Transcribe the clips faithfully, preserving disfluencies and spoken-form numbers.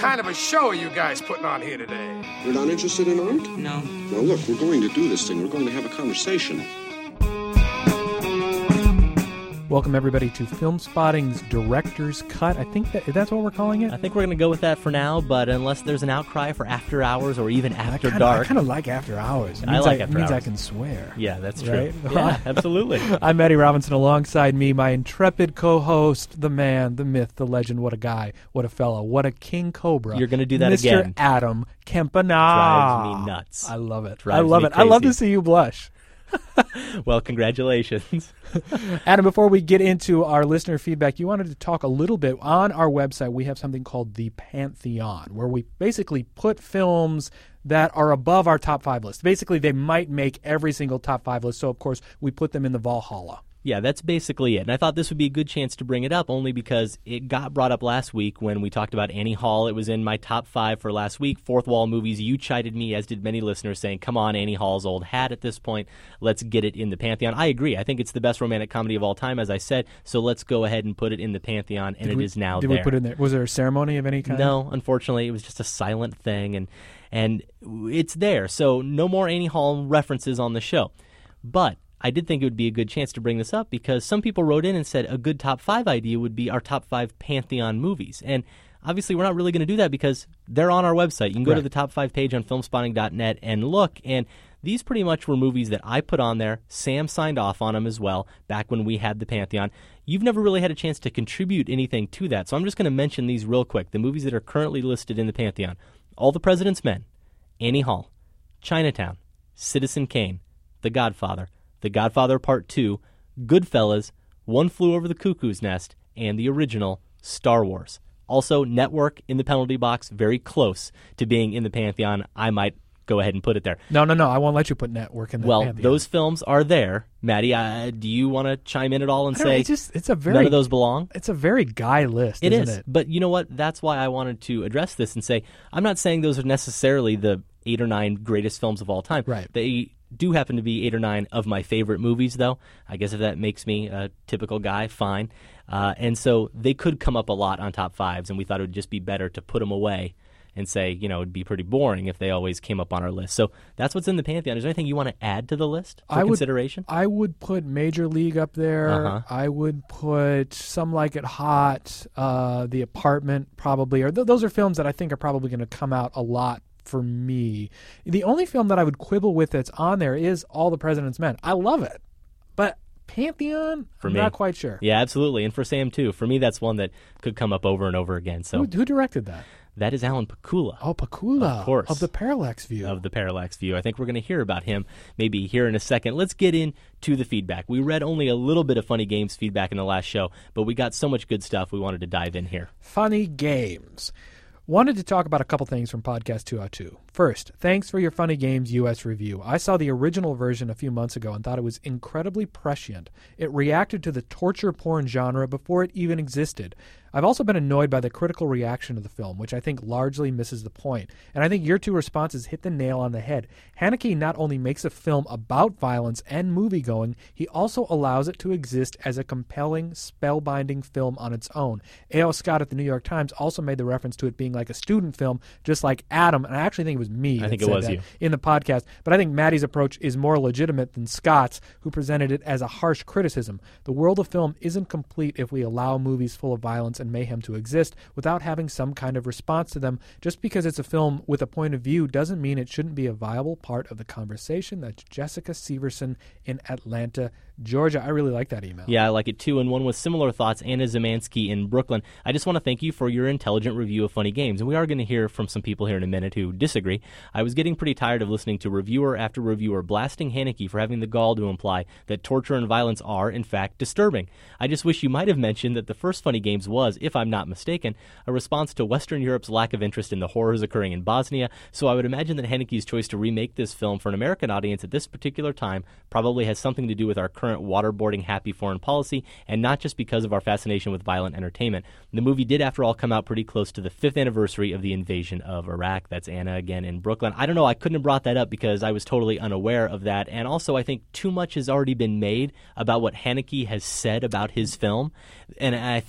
kind of a show are you guys putting on here today? You're not interested in art? No. Now look, we're going to do this thing. We're going to have a conversation. Welcome, everybody, to Film Spotting's Director's Cut. I think that that's what we're calling it. I think we're going to go with that for now, but unless there's an outcry for After Hours or even After I kinda, Dark. I kind of like After Hours. It I means like I, After means Hours. I can swear. Yeah, that's true. Right? Yeah, absolutely. I'm Eddie Robinson. Alongside me, my intrepid co-host, the man, the myth, the legend. What a guy. What a fellow. What a king cobra. You're going to do that Mister again. Adam Kempanah. Drives me nuts. I love it. Drives I love me it. I love to crazy. see you blush. Well, congratulations. Adam, before we get into our listener feedback, you wanted to talk a little bit. On our website, we have something called the Pantheon, where we basically put films that are above our top five list. Basically, they might make every single top five list, so of course, we put them in the Valhalla. Yeah, that's basically it. And I thought this would be a good chance to bring it up only because it got brought up last week when we talked about Annie Hall. It was in my top five for last week. Fourth Wall Movies. You chided me, as did many listeners, saying, come on, Annie Hall's old hat at this point. Let's get it in the Pantheon. I agree. I think it's the best romantic comedy of all time, as I said. So let's go ahead and put it in the Pantheon, and Did it we- is now Did there. we put it in there? Was there a ceremony of any kind? No, unfortunately, it was just a silent thing, and and it's there. So no more Annie Hall references on the show. But I did think it would be a good chance to bring this up because some people wrote in and said a good top five idea would be our top five Pantheon movies. And obviously we're not really going to do that because they're on our website. You can go Right. to the top five page on film spotting dot net and look. And these pretty much were movies that I put on there. Sam signed off on them as well back when we had the Pantheon. You've never really had a chance to contribute anything to that. So I'm just going to mention these real quick. The movies that are currently listed in the Pantheon. All the President's Men, Annie Hall, Chinatown, Citizen Kane, The Godfather, The Godfather Part two, Goodfellas, One Flew Over the Cuckoo's Nest, and the original Star Wars. Also, Network in the penalty box, very close to being in the Pantheon. I might go ahead and put it there. No, no, no. I won't let you put Network in the Well, Pantheon. those films are there. Maddie, uh, do you want to chime in at all and I don't know, say it's just it's a very none of those belong? It's a very guy list, It isn't is. it? But you know what? That's why I wanted to address this and say I'm not saying those are necessarily the eight or nine greatest films of all time. Right. They do happen to be eight or nine of my favorite movies, though. I guess if that makes me a typical guy, fine. Uh, and so they could come up a lot on top fives, and we thought it would just be better to put them away and say, you know, it'd be pretty boring if they always came up on our list. So that's what's in the Pantheon. Is there anything you want to add to the list for I would- consideration? I would put Major League up there. Uh-huh. I would put Some Like It Hot, uh, The Apartment probably. Or th- those are films that I think are probably going to come out a lot for me. The only film that I would quibble with that's on there is All the President's Men. I love it. But Pantheon, For I'm me. not quite sure. Yeah, absolutely. And for Sam, too. For me, that's one that could come up over and over again. So Who, who directed that? that is Alan Pakula. Oh, Pakula. Of course. Of the Parallax View. Of the Parallax View. I think we're going to hear about him maybe here in a second. Let's get into the feedback. We read only a little bit of Funny Games feedback in the last show, but we got so much good stuff we wanted to dive in here. Funny Games. Wanted to talk about a couple things from Podcast two oh two. First, thanks for your Funny Games U S review. I saw the original version a few months ago and thought it was incredibly prescient. It reacted to the torture porn genre before it even existed. I've also been annoyed by the critical reaction to the film, which I think largely misses the point. And I think your two responses hit the nail on the head. Haneke not only makes a film about violence and movie-going, he also allows it to exist as a compelling, spellbinding film on its own. A L. Scott at the New York Times also made the reference to it being like a student film, just like Adam, and I actually think it was me I that think it said was that you. in the podcast. But I think Maddie's approach is more legitimate than Scott's, who presented it as a harsh criticism. The world of film isn't complete if we allow movies full of violence and mayhem to exist without having some kind of response to them. Just because it's a film with a point of view doesn't mean it shouldn't be a viable part of the conversation. That's Jessica Severson in Atlanta, Georgia. I really like that email. Yeah, I like it too. And one with similar thoughts, Anna Zemansky in Brooklyn. I just want to thank you for your intelligent review of Funny Games. And we are going to hear from some people here in a minute who disagree. I was getting pretty tired of listening to reviewer after reviewer blasting Haneke for having the gall to imply that torture and violence are, in fact, disturbing. I just wish you might have mentioned that the first Funny Games was, if I'm not mistaken, a response to Western Europe's lack of interest in the horrors occurring in Bosnia. So I would imagine that Haneke's choice to remake this film for an American audience at this particular time probably has something to do with our current waterboarding happy foreign policy, and not just because of our fascination with violent entertainment. The movie did, after all, come out pretty close to the fifth anniversary of the invasion of Iraq. That's Anna again in Brooklyn. I don't know, I couldn't have brought that up because I was totally unaware of that, and also I think too much has already been made about what Haneke has said about his film, and I think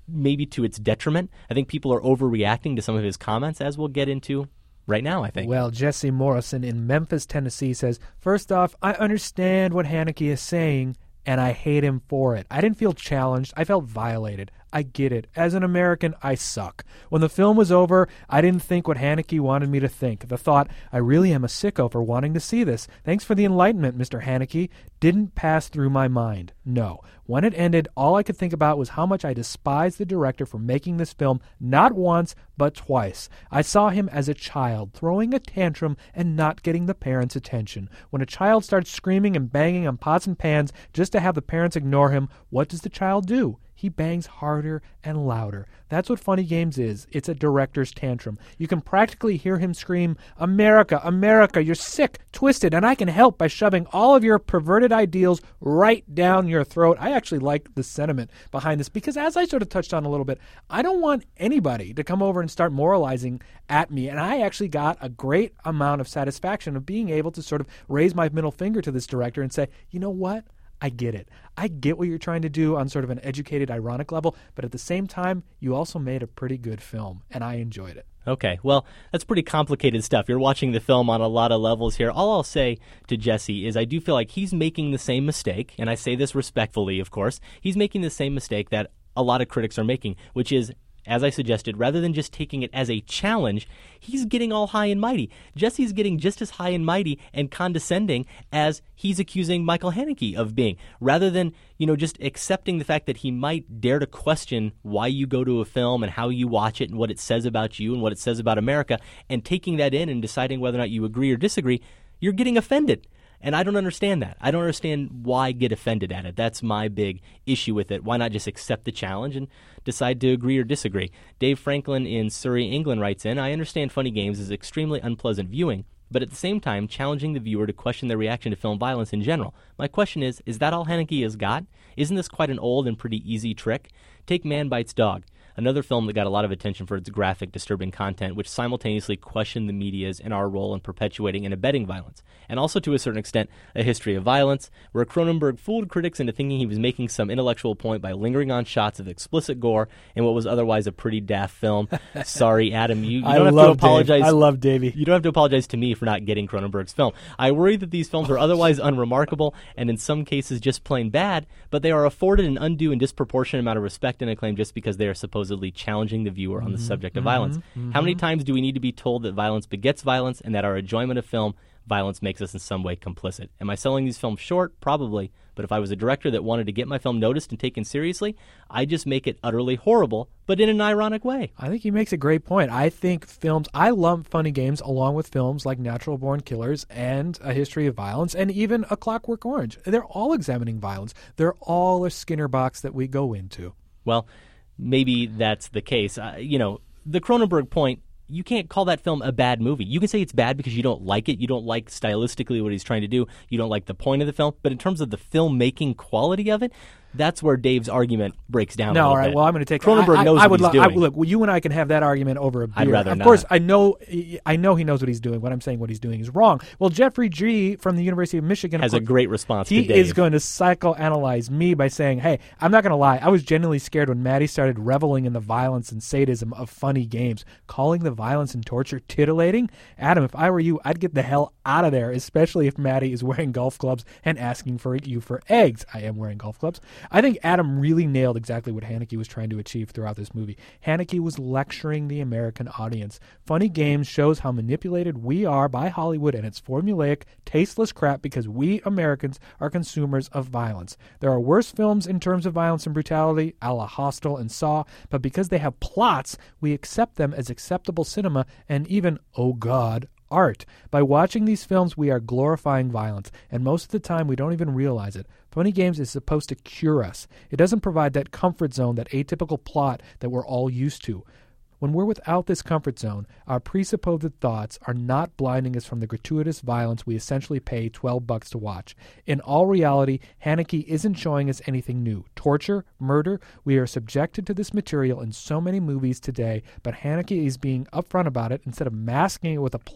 maybe to its detriment. I think people are overreacting to some of his comments, as we'll get into right now, I think. Well, Jesse Morrison in Memphis, Tennessee says, first off, I understand what Haneke is saying, and I hate him for it. I didn't feel challenged. I felt violated. I get it. As an American, I suck. When the film was over, I didn't think what Haneke wanted me to think. The thought, I really am a sicko for wanting to see this. Thanks for the enlightenment, Mister Haneke, didn't pass through my mind. No. When it ended, all I could think about was how much I despised the director for making this film not once, but twice. I saw him as a child, throwing a tantrum and not getting the parents' attention. When a child starts screaming and banging on pots and pans just to have the parents ignore him, what does the child do? He bangs harder and louder. That's what Funny Games is. It's a director's tantrum. You can practically hear him scream, America, America, you're sick, twisted, and I can help by shoving all of your perverted ideals right down your throat. I actually like the sentiment behind this because, as I sort of touched on a little bit, I don't want anybody to come over and start moralizing at me, and I actually got a great amount of satisfaction of being able to sort of raise my middle finger to this director and say, you know what? I get it. I get what you're trying to do on sort of an educated, ironic level, but at the same time, you also made a pretty good film, and I enjoyed it. Okay, well, that's pretty complicated stuff. You're watching the film on a lot of levels here. All I'll say to Jesse is I do feel like he's making the same mistake, and I say this respectfully, of course. He's making the same mistake that a lot of critics are making, which is, as I suggested, rather than just taking it as a challenge, he's getting all high and mighty. Jesse's getting just as high and mighty and condescending as he's accusing Michael Haneke of being. Rather than, you know, just accepting the fact that he might dare to question why you go to a film and how you watch it and what it says about you and what it says about America, and taking that in and deciding whether or not you agree or disagree, you're getting offended. And I don't understand that. I don't understand why get offended at it. That's my big issue with it. Why not just accept the challenge and decide to agree or disagree? Dave Franklin in Surrey, England writes in, I understand Funny Games is extremely unpleasant viewing, but at the same time challenging the viewer to question their reaction to film violence in general. My question is, is that all Haneke has got? Isn't this quite an old and pretty easy trick? Take Man Bites Dog, another film that got a lot of attention for its graphic, disturbing content, which simultaneously questioned the media's and our role in perpetuating and abetting violence, and also to a certain extent a history of violence, where Cronenberg fooled critics into thinking he was making some intellectual point by lingering on shots of explicit gore in what was otherwise a pretty daft film. Sorry, Adam, you, you don't I have love to apologize. Dave. I love Davey. You don't have to apologize to me for not getting Cronenberg's film. I worry that these films are otherwise unremarkable and in some cases just plain bad, but they are afforded an undue and disproportionate amount of respect and acclaim just because they are supposedly challenging the viewer on the subject of mm-hmm, violence. mm-hmm. How many times do we need to be told that violence begets violence and that our enjoyment of film, violence makes us in some way complicit? Am I selling these films short? Probably. But if I was a director that wanted to get my film noticed and taken seriously, I'd just make it utterly horrible, but in an ironic way. I think he makes a great point. I think films, I lump Funny Games along with films like Natural Born Killers and A History of Violence and even A Clockwork Orange. They're all examining violence. They're all a Skinner box that we go into. Well, maybe that's the case. Uh, you know, the Cronenberg point, you can't call that film a bad movie. You can say it's bad because you don't like it. You don't like stylistically what he's trying to do. You don't like the point of the film. But in terms of the filmmaking quality of it, that's where Dave's argument breaks down no, a little all right. bit. Well, I'm going to take Cronenberg I, I, knows I what would he's lo- doing. I, look, well, you and I can have that argument over a beer. I'd rather of not. course, I know I know he knows what he's doing. What I'm saying, what he's doing is wrong. Well, Jeffrey G. from the University of Michigan has of a course, great response he to Dave. is going to psychoanalyze me by saying, hey, I'm not going to lie. I was genuinely scared when Maddie started reveling in the violence and sadism of Funny Games, calling the violence and torture titillating. Adam, if I were you, I'd get the hell out of there, especially if Maddie is wearing golf clubs and asking for you for eggs. I am wearing golf clubs. I think Adam really nailed exactly what Haneke was trying to achieve throughout this movie. Haneke was lecturing the American audience. Funny Games shows how manipulated we are by Hollywood and its formulaic, tasteless crap because we Americans are consumers of violence. There are worse films in terms of violence and brutality, a la Hostel and Saw, but because they have plots, we accept them as acceptable cinema and even, oh God, art. By watching these films, we are glorifying violence, and most of the time we don't even realize it. Funny Games is supposed to cure us. It doesn't provide that comfort zone, that atypical plot that we're all used to. When we're without this comfort zone, our presupposed thoughts are not blinding us from the gratuitous violence we essentially pay twelve bucks to watch. In all reality, Haneke isn't showing us anything new. Torture, murder, we are subjected to this material in so many movies today, but Haneke is being upfront about it instead of masking it with a plot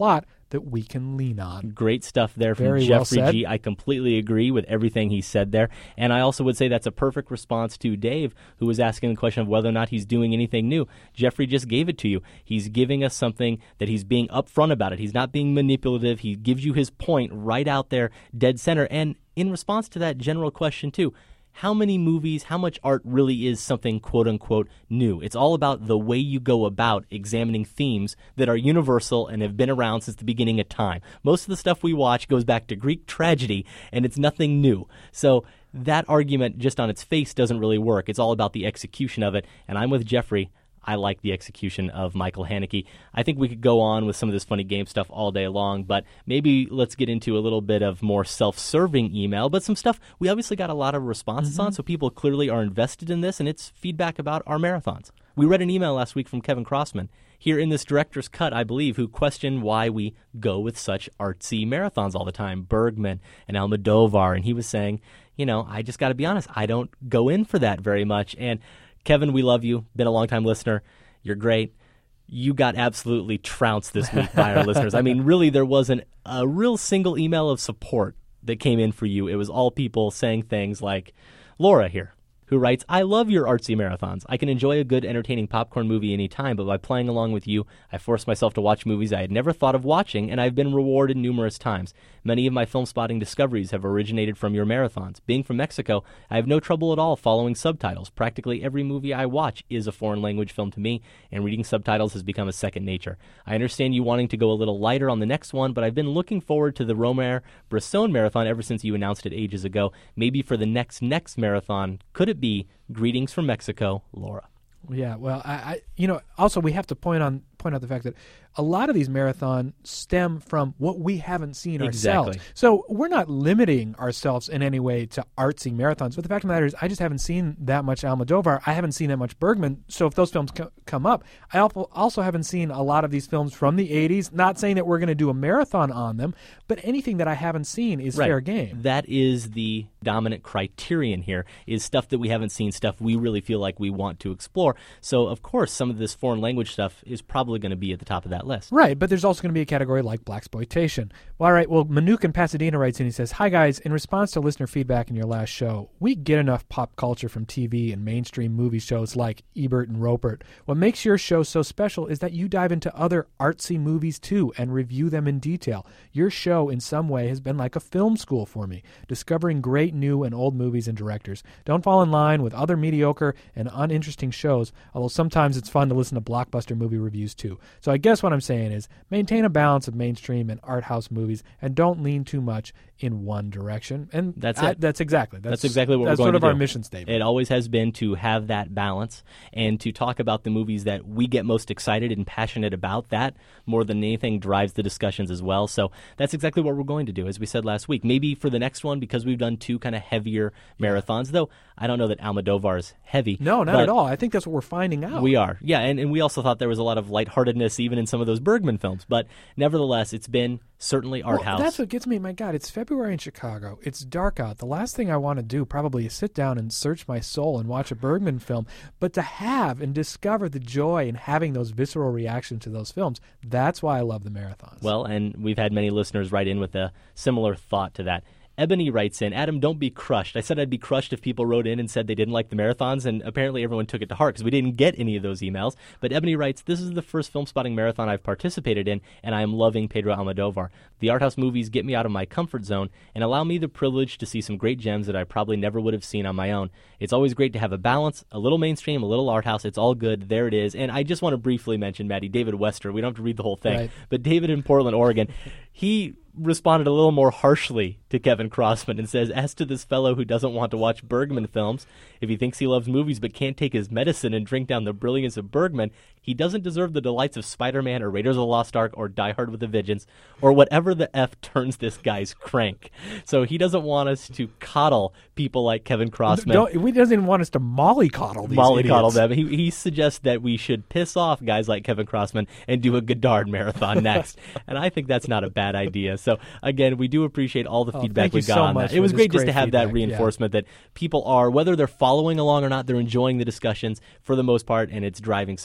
that we can lean on. Great stuff there from Very well Jeffrey said. G. I completely agree with everything he said there. And I also would say that's a perfect response to Dave, who was asking the question of whether or not he's doing anything new. Jeffrey just gave it to you. He's giving us something that he's being upfront about it. He's not being manipulative. He gives you his point right out there, dead center. And in response to that general question, too, how many movies, how much art really is something quote-unquote new? It's all about the way you go about examining themes that are universal and have been around since the beginning of time. Most of the stuff we watch goes back to Greek tragedy, and it's nothing new. So that argument just on its face doesn't really work. It's all about the execution of it, and I'm with Jeffrey. I like the execution of Michael Haneke. I think we could go on with some of this funny game stuff all day long, but maybe let's get into a little bit of more self-serving email, but some stuff we obviously got a lot of responses mm-hmm. on, so people clearly are invested in this, and it's feedback about our marathons. We read an email last week from Kevin Crossman, here in this director's cut, I believe, who questioned why we go with such artsy marathons all the time, Bergman and Almodovar, and he was saying, you know, I just got to be honest, I don't go in for that very much, and Kevin, we love you. Been a long-time listener. You're great. You got absolutely trounced this week by our listeners. I mean, really, there wasn't a real single email of support that came in for you. It was all people saying things like Laura here, who writes, I love your artsy marathons. I can enjoy a good, entertaining popcorn movie any time, but by playing along with you, I force myself to watch movies I had never thought of watching, and I've been rewarded numerous times. Many of my film spotting discoveries have originated from your marathons. Being from Mexico, I have no trouble at all following subtitles. Practically every movie I watch is a foreign language film to me, and reading subtitles has become a second nature. I understand you wanting to go a little lighter on the next one, but I've been looking forward to the Romer Bresson marathon ever since you announced it ages ago. Maybe for the next next marathon, could it be Greetings from Mexico, Laura? Yeah, well, I, I you know, also we have to point on point out the fact that a lot of these marathons stem from what we haven't seen exactly. ourselves. So we're not limiting ourselves in any way to artsy marathons. But the fact of the matter is, I just haven't seen that much Almodovar. I haven't seen that much Bergman. So if those films co- come up, I also haven't seen a lot of these films from the eighties. Not saying that we're going to do a marathon on them, but anything that I haven't seen is right. fair game. That is the dominant criterion here, is stuff that we haven't seen, stuff we really feel like we want to explore. So, of course, some of this foreign language stuff is probably going to be at the top of that list. Right, but there's also going to be a category like blaxploitation. Well, all right, well, Manuk in Pasadena writes in, he says, Hi, guys. In response to listener feedback in your last show, we get enough pop culture from T V and mainstream movie shows like Ebert and Roepert. What makes your show so special is that you dive into other artsy movies, too, and review them in detail. Your show, in some way, has been like a film school for me, discovering great new and old movies and directors. Don't fall in line with other mediocre and uninteresting shows, although sometimes it's fun to listen to blockbuster movie reviews, too. So I guess what I'm saying is maintain a balance of mainstream and art house movies and don't lean too much in one direction. And that's I, it. That's exactly. That's, that's exactly what that's we're going sort of to do. our mission statement. It always has been to have that balance and to talk about the movies that we get most excited and passionate about. That, more than anything, drives the discussions as well. So that's exactly what we're going to do, as we said last week. Maybe for the next one, because we've done two kind of heavier marathons, though I don't know that Almodovar is heavy. No, not at all. I think that's what we're finding out. We are. Yeah, and, and we also thought there was a lot of lightheartedness even in some of those Bergman films. But nevertheless, it's been certainly art well, house. That's what gets me. My God, it's February in Chicago. It's dark out. The last thing I want to do probably is sit down and search my soul and watch a Bergman film. But to have and discover the joy in having those visceral reactions to those films, that's why I love the marathons. Well, and we've had many listeners write in with a similar thought to that. Ebony writes in, Adam, don't be crushed. I said I'd be crushed if people wrote in and said they didn't like the marathons, and apparently everyone took it to heart because we didn't get any of those emails. But Ebony writes, this is the first film spotting marathon I've participated in, and I am loving Pedro Almodovar. The art house movies get me out of my comfort zone and allow me the privilege to see some great gems that I probably never would have seen on my own. It's always great to have a balance, a little mainstream, a little art house. It's all good. There it is. And I just want to briefly mention, Maddie, David Wester. We don't have to read the whole thing. Right. But David in Portland, Oregon, he responded a little more harshly to Kevin Crossman and says, as to this fellow who doesn't want to watch Bergman films, if he thinks he loves movies but can't take his medicine and drink down the brilliance of Bergman, he doesn't deserve the delights of Spider-Man or Raiders of the Lost Ark or Die Hard with a Vengeance or whatever the F turns this guy's crank. So he doesn't want us to coddle people like Kevin Crossman. Don't, he doesn't even want us to mollycoddle these Mollycoddle idiots. them. He, he suggests that we should piss off guys like Kevin Crossman and do a Godard marathon next. And I think that's not a bad idea. So again, we do appreciate all the oh, feedback we you got so on much that. It was for great this just to great have that feedback. reinforcement Yeah. that people are, whether they're following along or not, they're enjoying the discussions for the most part, and it's driving some ideas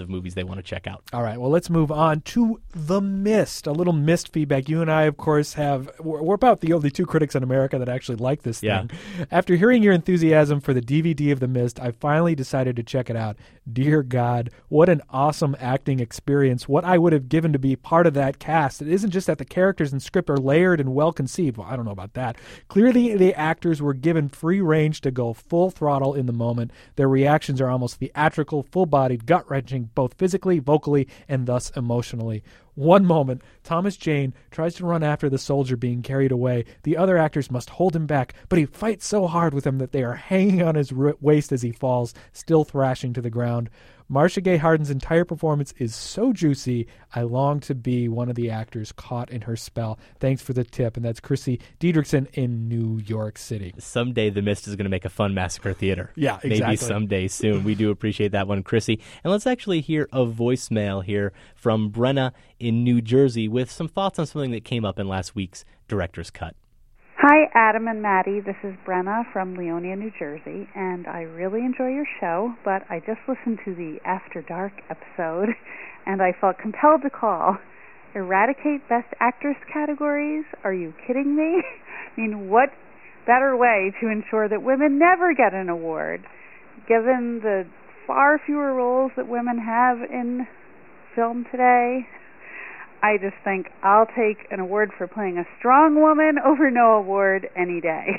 of movies they want to check out. All right, well, let's move on to The Mist. A little Mist feedback. You and I, of course, have, we're about the only two critics in America that actually like this Yeah. thing. After hearing your enthusiasm for the D V D of The Mist, I finally decided to check it out. Dear God, what an awesome acting experience. What I would have given to be part of that cast. It isn't just that the characters and script are layered and well conceived. Well, I don't know about that. Clearly, the actors were given free range to go full throttle in the moment. Their reactions are almost theatrical, full-bodied, gut-wrenching, both physically, vocally, and thus emotionally. One moment, Thomas Jane tries to run after the soldier being carried away. The other actors must hold him back, but he fights so hard with them that they are hanging on his r- waist as he falls, still thrashing to the ground. Marcia Gay Harden's entire performance is so juicy, I long to be one of the actors caught in her spell. Thanks for the tip. And that's Chrissy Diedrichson in New York City. Someday The Mist is going to make a fun Massacre Theater. Yeah, exactly. Maybe someday soon. We do appreciate that one, Chrissy. And let's actually hear a voicemail here from Brenna in New Jersey with some thoughts on something that came up in last week's Director's Cut. Hi, Adam and Maddie. This is Brenna from Leonia, New Jersey, and I really enjoy your show, but I just listened to the After Dark episode, and I felt compelled to call. Eradicate Best Actress categories? Are you kidding me? I mean, what better way to ensure that women never get an award, given the far fewer roles that women have in film today? I just think I'll take an award for playing a strong woman over no award any day.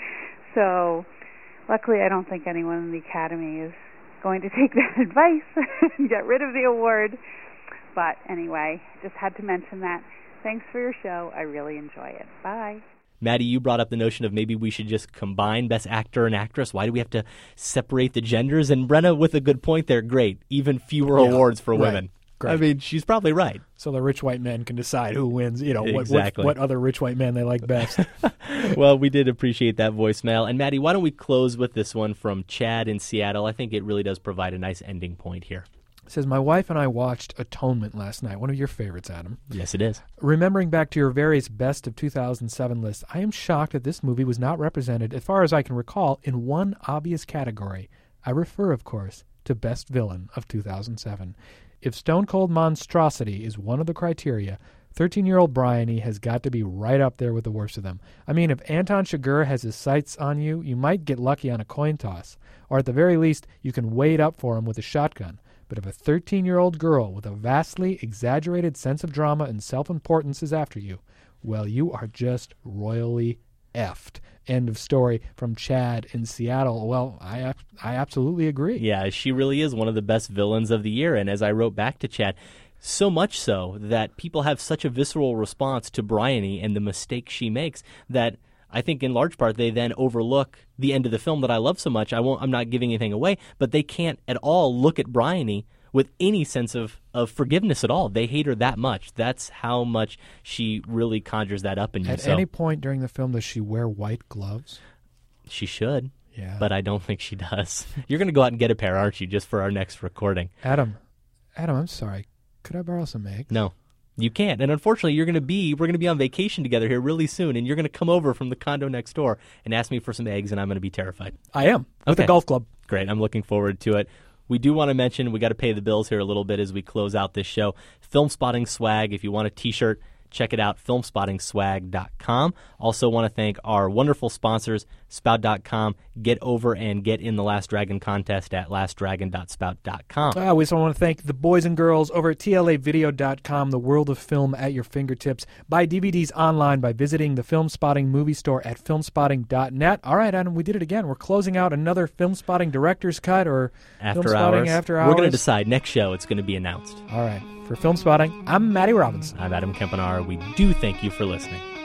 So, luckily I don't think anyone in the Academy is going to take that advice and get rid of the award. But anyway, just had to mention that. Thanks for your show. I really enjoy it. Bye. Maddie, you brought up the notion of maybe we should just combine Best Actor and Actress. Why do we have to separate the genders? And Brenna with a good point there. Great. Even fewer Yeah, awards for right. women. Great. I mean, she's probably right. So the rich white men can decide who wins, you know, what, Exactly. what, what other rich white men they like best. Well, we did appreciate that voicemail. And Maddie, why don't we close with this one from Chad in Seattle? I think it really does provide a nice ending point here. It says, my wife and I watched Atonement last night. One of your favorites, Adam. Yes, it is. Remembering back to your various best of two thousand seven lists, I am shocked that this movie was not represented, as far as I can recall, in one obvious category. I refer, of course, to Best Villain of two thousand seven. If Stone Cold Monstrosity is one of the criteria, thirteen-year-old Bryony has got to be right up there with the worst of them. I mean, if Anton Chigurh has his sights on you, you might get lucky on a coin toss. Or at the very least, you can wait up for him with a shotgun. But if a thirteen-year-old girl with a vastly exaggerated sense of drama and self-importance is after you, well, you are just royally effed. End of story from Chad in Seattle. Well, I I absolutely agree. Yeah, she really is one of the best villains of the year. And as I wrote back to Chad, so much so that people have such a visceral response to Bryony and the mistakes she makes that I think in large part they then overlook the end of the film that I love so much. I won't, I'm not giving anything away, but they can't at all look at Bryony with any sense of, of forgiveness at all. They hate her that much. That's how much she really conjures that up in you. At So any point during the film, does she wear white gloves? she should, Yeah. but I don't think she does. You're going to go out and get a pair, aren't you, just for our next recording? Adam, Adam, I'm sorry. Could I borrow some eggs? No. You can't. And unfortunately, you're going to be, we're going to be on vacation together here really soon, and you're going to come over from the condo next door and ask me for some eggs, and I'm going to be terrified. I am, with Okay. a golf club. Great. I'm looking forward to it. We do want to mention, we got to pay the bills here a little bit as we close out this show. Film Spotting Swag. If you want a t-shirt, check it out, film spotting swag dot com. Also want to thank our wonderful sponsors, spout dot com. Get over and get in the Last Dragon contest at last dragon dot spout dot com. Uh, we also want to thank the boys and girls over at T L A video dot com, the world of film at your fingertips. Buy D V Ds online by visiting the Film Spotting movie store at film spotting dot net. All right, Adam, we did it again. We're closing out another Film Spotting Director's Cut or After Film Spotting hours. After Hours. We're going to decide. Next show, it's going to be announced. All right. For Film Spotting, I'm Matty Robinson. I'm Adam Kempenaar. We do thank you for listening.